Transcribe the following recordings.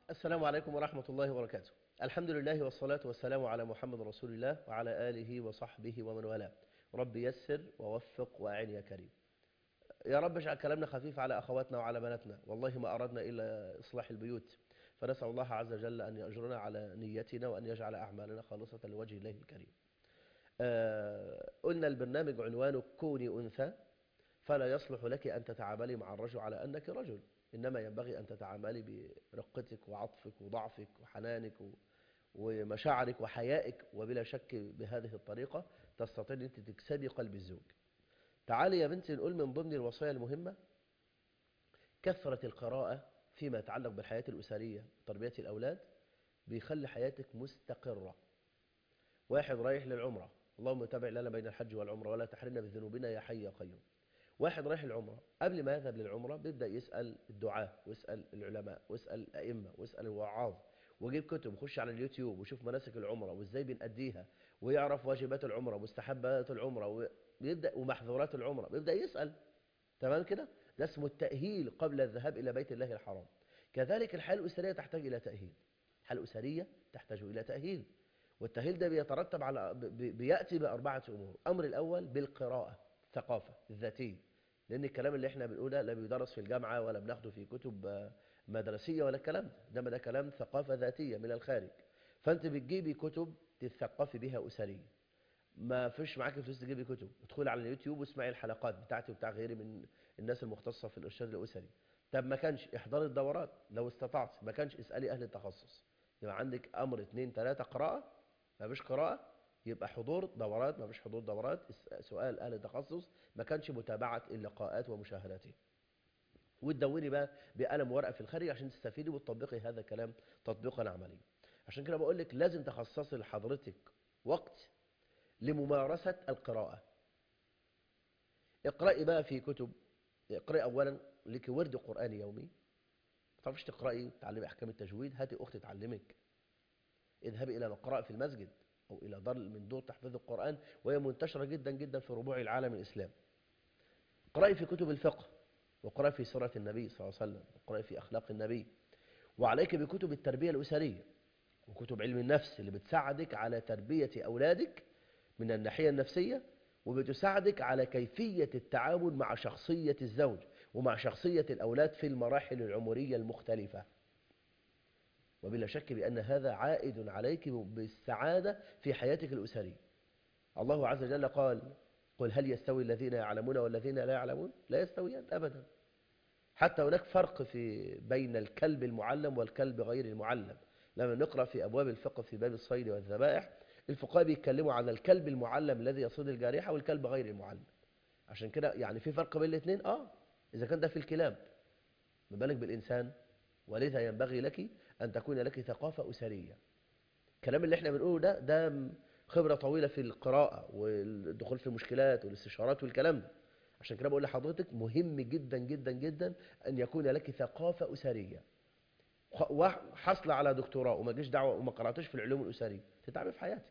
السلام عليكم ورحمة الله وبركاته. الحمد لله والصلاة والسلام على محمد رسول الله وعلى آله وصحبه ومن والاه. رب يسر ووفق وأعن يا كريم. يا رب اجعل كلامنا خفيف على أخواتنا وعلى بناتنا، والله ما أردنا إلا إصلاح البيوت، فنسأل الله عز وجل أن يأجرنا على نيتنا وأن يجعل أعمالنا خالصة لوجه الله الكريم. قلنا البرنامج عنوانه كوني أنثى، فلا يصلح لك أن تتعاملي مع الرجل على أنك رجل، إنما ينبغي أن تتعاملي برقتك وعطفك وضعفك وحنانك ومشاعرك وحيائك، وبلا شك بهذه الطريقة تستطيع أن أنت تكسبي قلب الزوج. تعالي يا بنتي نقول من ضمن الوصايا المهمة كثرة القراءة فيما يتعلق بالحياة الأسرية وتربية الأولاد، بيخلي حياتك مستقرة. واحد رايح للعمرة، اللهم تابع لنا بين الحج والعمرة ولا تحرمنا بذنوبنا يا حي يا قيوم. واحد رايح العمرة، قبل ما يذهب للعمرة بيبدأ يسأل الدعاة ويسأل العلماء ويسأل الأئمة ويسأل الوعاظ، ويجيب كتب ويخش على اليوتيوب ويشوف مناسك العمرة وازاي بنأديها، ويعرف واجبات العمرة ومستحبات العمرة ويبدأ ومحظورات العمرة، بيبدأ يسأل. تمام كده؟ ده اسمه التأهيل قبل الذهاب إلى بيت الله الحرام. كذلك الحياة الأسرية تحتاج إلى تأهيل. الحياة الأسرية تحتاج إلى تأهيل، والتأهيل ده بيترتب على بيأتي بأربعة أمور. أمر الأول بالقراءة، الثقافة الذاتية، لأن الكلام اللي احنا بنقوله لا بيدرس في الجامعة ولا بناخده في كتب مدرسية ولا الكلام ده كلام ثقافة ذاتية من الخارج. فأنت بتجيبي كتب تثقفي بها أسرية. ما فيش معاك فلوس تجيبي كتب، ادخلي على اليوتيوب واسمعي الحلقات بتاعتي وبتاع غيري من الناس المختصة في الإرشاد الأسري. طب ما كانش احضري الدورات لو استطعت، ما كانش اسألي أهل التخصص. يبقى عندك أمر 2 3 قراءة، ما فيش قراءة يبقى حضور دورات، ما فيش حضور دورات سؤال أهل التخصص، ما كانش متابعة اللقاءات ومشاهداتها. وتدوني بقى بقلم ورقة في الخارج عشان تستفيدي وتطبقي هذا الكلام تطبيقا عمليا. عشان كده بقول لك لازم تخصصي لحضرتك وقت لممارسة القراءة. اقرأي بقى في كتب. اقرأي أولا لك ورد قرآني يومي. ما تعرفش تقرأي تعلمي أحكام التجويد، هاتي أخت تعلمك. اذهبي إلى مقرأة في المسجد أو إلى دار من دور تحفيظ القرآن، وهي منتشرة جدا جدا في ربوع العالم الإسلامي. اقرأي في كتب الفقه، واقرأي في سيرة النبي صلى الله عليه وسلم، واقرأي في أخلاق النبي. وعليك بكتب التربية الأسرية وكتب علم النفس اللي بتساعدك على تربية أولادك من الناحية النفسية، وبتساعدك على كيفية التعامل مع شخصية الزوج ومع شخصية الأولاد في المراحل العمرية المختلفة. وبلا شك بأن هذا عائد عليك بالسعادة في حياتك الأسرية. الله عز وجل قال: قل هل يستوي الذين يعلمون والذين لا يعلمون؟ لا يستويان أبدا. حتى هناك فرق بين الكلب المعلم والكلب غير المعلم. لما نقرأ في أبواب الفقه في باب الصيد والذبائح، الفقهاء بيتكلموا عن الكلب المعلم الذي يصيد الجارحة والكلب غير المعلم. عشان كده يعني في فرق بين الاثنين. إذا كان ده في الكلاب، ما بالك بالإنسان؟ ولذا ينبغي لك أن تكون لك ثقافة أسرية. الكلام اللي احنا بنقوله ده خبرة طويلة في القراءة والدخول في المشكلات والاستشارات والكلام ده. عشان كده بقول لحضرتك مهم جدا جدا جدا أن يكون لك ثقافة أسرية. حصل على دكتوراه وما جيش دعوة وما قرأتش في العلوم الأسرية، تتعبي في حياتك.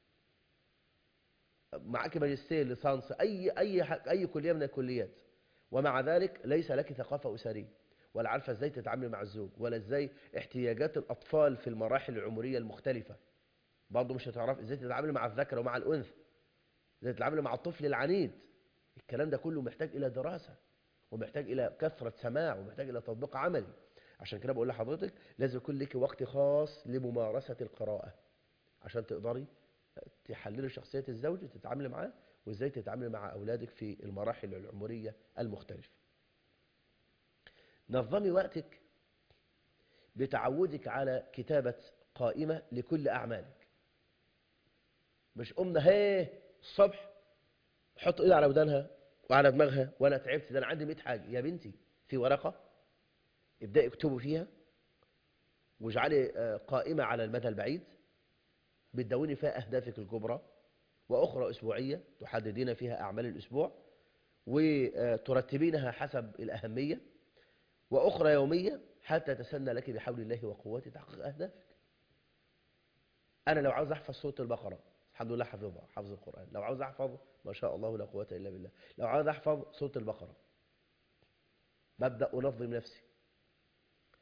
معك ماجستير ليسانس أي كلية من الكليات، ومع ذلك ليس لك ثقافة أسرية، ولا عارفة ازاي تتعاملي مع الزوج، ولا ازاي احتياجات الأطفال في المراحل العمرية المختلفة. برضه مش هتعرف ازاي تتعاملي مع الذكر ومع الأنثى، ازاي تتعاملي مع الطفل العنيد. الكلام ده كله محتاج إلى دراسة، ومحتاج إلى كثرة سماع، ومحتاج إلى تطبيق عملي. عشان كده بقول لحضرتك لازم يكون لك وقت خاص لممارسة القراءة، عشان تقدري تحللي شخصية الزوج وتتعاملي معاه، وازاي تتعاملي مع أولادك في المراحل العمرية المختلفة. نظمي وقتك بتعودك على كتابة قائمة لكل أعمالك. مش قمنا هيه الصبح حط ايدها على ودانها وعلى دماغها وانا تعبت، ده انا عندي 100 حاجة. يا بنتي في ورقة ابدأي اكتبي فيها، واجعلي قائمة على المدى البعيد بتدوني فيها أهدافك الكبرى، وأخرى أسبوعية تحددين فيها أعمال الأسبوع وترتبينها حسب الأهمية، وأخرى يومية حتى تسنى لك بحول الله وقوته تحقيق أهدافك. أنا لو عاوز أحفظ سورة البقرة الحمد لله حفظها، حفظ القرآن. لو عاوز أحفظ ما شاء الله لا قوة إلا بالله، لو عاوز أحفظ سورة البقرة ببدأ أنظم نفسي.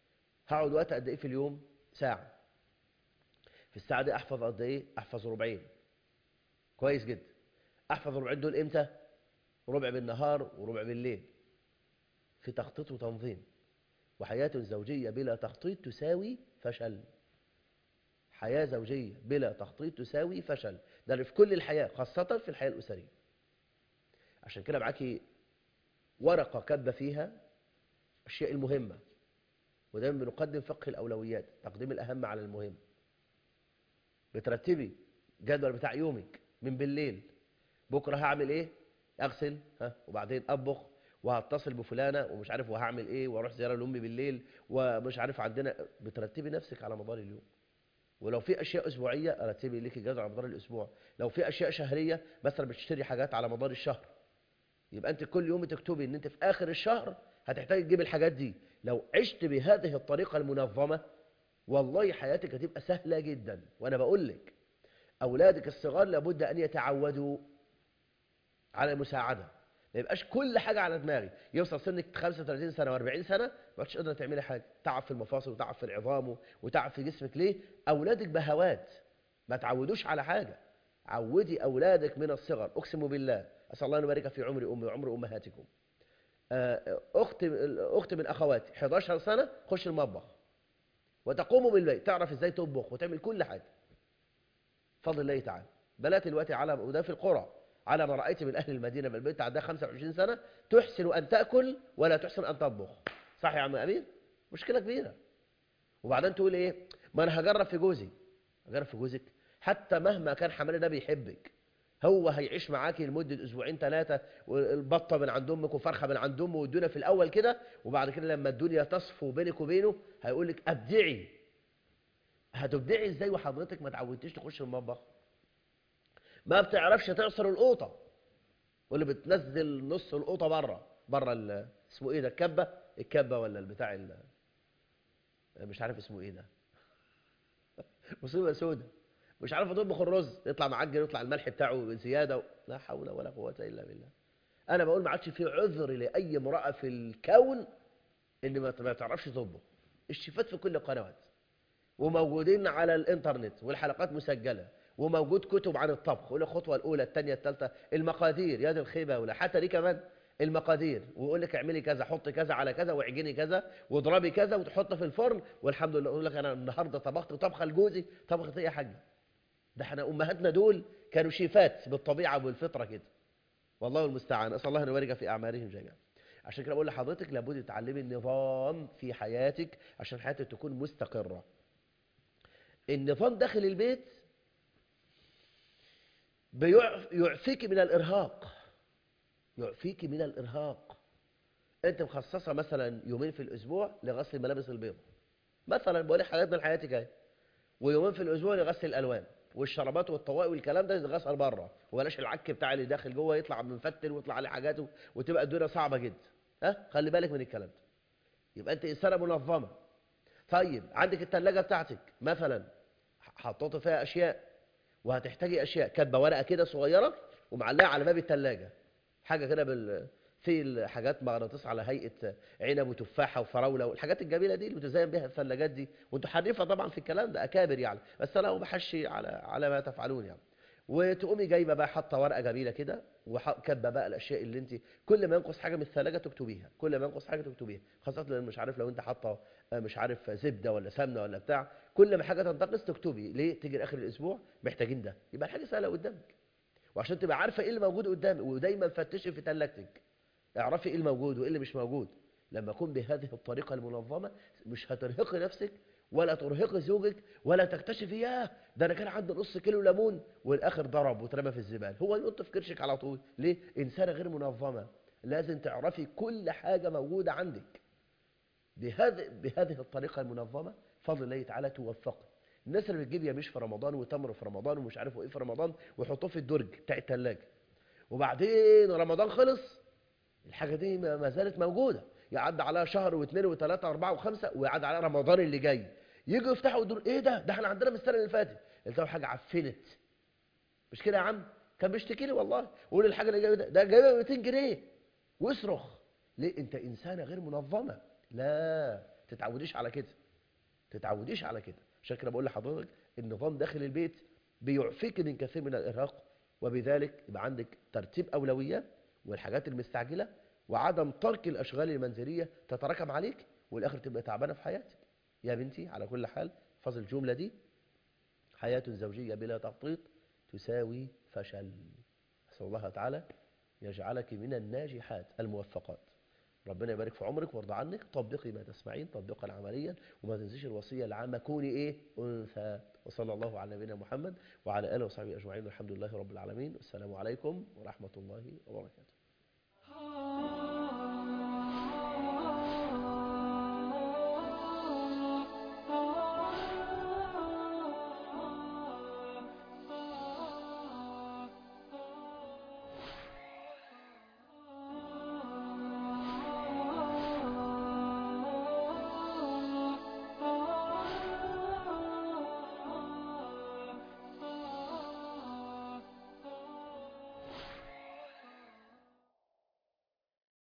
هقعد وقت قد ايه في اليوم؟ ساعة. في الساعة دي احفظ قد ايه؟ احفظ ربعين. كويس جدا. احفظ الربعين دول امتى؟ ربع بالنهار وربع بالليل، في تخطيط وتنظيم. وحياة زوجية بلا تخطيط تساوي فشل. حياة زوجية بلا تخطيط تساوي فشل، ده في كل الحياة، خاصة في الحياة الأسرية. عشان كده معاكي ورقة كاتبة فيها الأشياء المهمة، ودايما بنقدم فقه الأولويات، تقديم الأهم على المهم. بترتبي جدول بتاع يومك من بالليل، بكرة هعمل ايه؟ اغسل، وبعدين اطبخ، وهتصل بفلانة ومش عارف، وهعمل ايه، واروح زيارة لأمي بالليل، ومش عارف عندنا. بترتبي نفسك على مدار اليوم. ولو في اشياء اسبوعيه رتبي ليكي جدول على مدار الاسبوع. لو في اشياء شهريه، مثلا بتشتري حاجات على مدار الشهر، يبقى انت كل يوم تكتبي ان انت في اخر الشهر هتحتاج تجيب الحاجات دي. لو عشت بهذه الطريقه المنظمه، والله حياتك هتبقى سهله جدا. وانا بقول لك اولادك الصغار لابد ان يتعودوا على المساعده. ما يبقاش كل حاجه على دماغي، يوصل سنك 35 سنه و40 سنه ما بقتش قادره تعملي حاجه، تعب في المفاصل وتعب في العظام وتعب في جسمك. ليه؟ اولادك بهوات، ما تعودوش على حاجه. عودي اولادك من الصغر. اقسم بالله، اسال الله ان يبارك في عمر امي وعمر امهاتكم. اختي من اخواتي 11 سنه تخش المطبخ وتقوم بالبيت، تعرف ازاي تطبخ وتعمل كل حاجه بفضل الله تعالى. بنات دلوقتي على، وده في القرى، على ما رأيت من أهل المدينة، من البيت عندها 25 سنة تحسن أن تأكل ولا تحسن أن تطبخ. صح يا عم أمين؟ مشكلة كبيرة. وبعدين تقول إيه؟ ما أنا هجرب في جوزي. هجرب في جوزك؟ حتى مهما كان حمالي ده بيحبك، هو هيعيش معاكي لمدة أسبوعين 3، والبطة من عند أمك وفرخة من عند أمه، والدنيا في الأول كده، وبعد كده لما الدنيا تصفو بينك وبينه هيقول لك أبدعي. هتبدعي إزاي وحضرتك ما تعودتيش تخش المطبخ؟ ما بتعرفش تعصر القوطة، واللي بتنزل نص القوطه بره اسمه ايه ده، الكبه ولا البتاع مش عارف اسمه ايه ده. مصيبه سودة. مش عارف تطبخ الرز، يطلع معجن، يطلع الملح بتاعه زياده، لا حول ولا قوه الا بالله. انا بقول ما عادش في عذر لاي امراه في الكون ان ما تعرفش تطبخ. الشيفات في كل القنوات، وموجودين على الانترنت، والحلقات مسجله، وموجود كتب عن الطبخ، والخطوه الاولى الثانيه الثالثه، المقادير، يد الخيبه ولا حتى دي كمان المقادير، ويقول لك اعملي كذا، حطي كذا على كذا، واعجني كذا، واضربي كذا، وتحطه في الفرن، والحمد لله. يقول لك انا النهارده طبخت طبخه لجوزي. طبخت ايه يا حاج؟ ده احنا امهاتنا دول كانوا شيفات بالطبيعه وبالفطره كده. والله المستعان، اسال الله ان يبارك في اعمالهم جميعا. عشان كده بقول لحضرتك لابد تتعلمي النظام في حياتك عشان حياتك تكون مستقره. النظام داخل البيت يعفيك من الإرهاق. يعفيك من الإرهاق. أنت مخصصة مثلا يومين في الأسبوع لغسل الملابس البيضاء مثلا، بقول لك حاجات من حياتك اهي، ويومين في الأسبوع لغسل الألوان والشرابات والطواقي والكلام ده يتغسل بره، وبلاش العك بتاع اللي داخل جوه يطلع منفتل ويطلع عليه حاجاته وتبقى الدنيا صعبة جدا. خلي بالك من الكلام ده. يبقى أنت إنسانة منظمة. طيب عندك الثلاجة بتاعتك مثلا حطيت فيها أشياء، وهتحتاجي اشياء، كاتبه ورقه كده صغيره ومعلقه على باب الثلاجه، حاجه كده في الحاجات مغناطيس على هيئه عنب وتفاحه وفراوله والحاجات الجميله دي اللي بتزين بها الثلاجات دي، وانتوا حريفه طبعا في الكلام ده، اكابر يعني، بس انا بحشي على ما تفعلون يعني. وتقومي جايبه بقى حاطه ورقه جميله كده، وكاتبه بقى الاشياء اللي انت كل ما ينقص حاجه من الثلاجه تكتبيها، كل ما ينقص حاجه تكتبيها، خاصه لو مش عارف، لو انت حاطه مش عارف زبده ولا سمنه ولا بتاع، كل ما حاجه تنتقص تكتبي. ليه؟ تيجي اخر الاسبوع محتاجين ده، يبقى الحاجه سهله قدامك. وعشان تبقى عارفه ايه اللي موجود قدامك، ودايما فتشي في ثلاجتك، اعرفي ايه الموجود وايه اللي مش موجود. لما اكون بهذه الطريقه المنظمه مش هترهقي نفسك ولا ترهقي زوجك ولا تكتشفي ياه ده انا كان عندي نص كيلو ليمون والاخر ضرب واترمى في الزباله، هو ينط في كرشك على طول. ليه؟ انسانه غير منظمه. لازم تعرفي كل حاجه موجوده عندك. بهذه الطريقه المنظمه فضل الله تعالى توفقي. الناس اللي بتجيب يميش في رمضان وتمر في رمضان ومش عارف ايه في رمضان ويحطوه في الدرج بتاع الثلاجه، وبعدين رمضان خلص الحاجة دي ما زالت موجودة، يعدي عليها شهر واثنين وثلاثة واربعة وخمسة، ويعدي عليها رمضان اللي جاي، يجوا يفتحوا يقولوا ايه ده احنا عندنا من السنة اللي فاتت، يلقوا حاجة عفنت. مش كده يا عم؟ كان بيشتكي لي والله، يقول الحاجة اللي جايه ده جايبها ب 200 جنيه ويصرخ. ليه؟ انت انسانة غير منظمة. لا تتعوديش على كده. تتعوديش على كده. عشان كده بقول لحضرتك النظام داخل البيت بيعفيك من كثير من الإرهاق، وبذلك يبقى عندك ترتيب أولويات والحاجات المستعجلة، وعدم ترك الأشغال المنزلية تتراكم عليك والآخر تبقى تعبانة في حياتك. يا بنتي على كل حال فاز الجملة دي: حياة زوجية بلا تخطيط تساوي فشل. أسأل الله تعالى يجعلك من الناجحات الموفقات. ربنا يبارك في عمرك ويرضى عنك. طبقي ما تسمعين طبقا عمليا، وما تنسيش الوصية العامة: كوني ايه؟ أنثى. وصلى الله على نبينا محمد وعلى آله وصحبه أجمعين، والحمد لله رب العالمين. والسلام عليكم ورحمة الله وبركاته.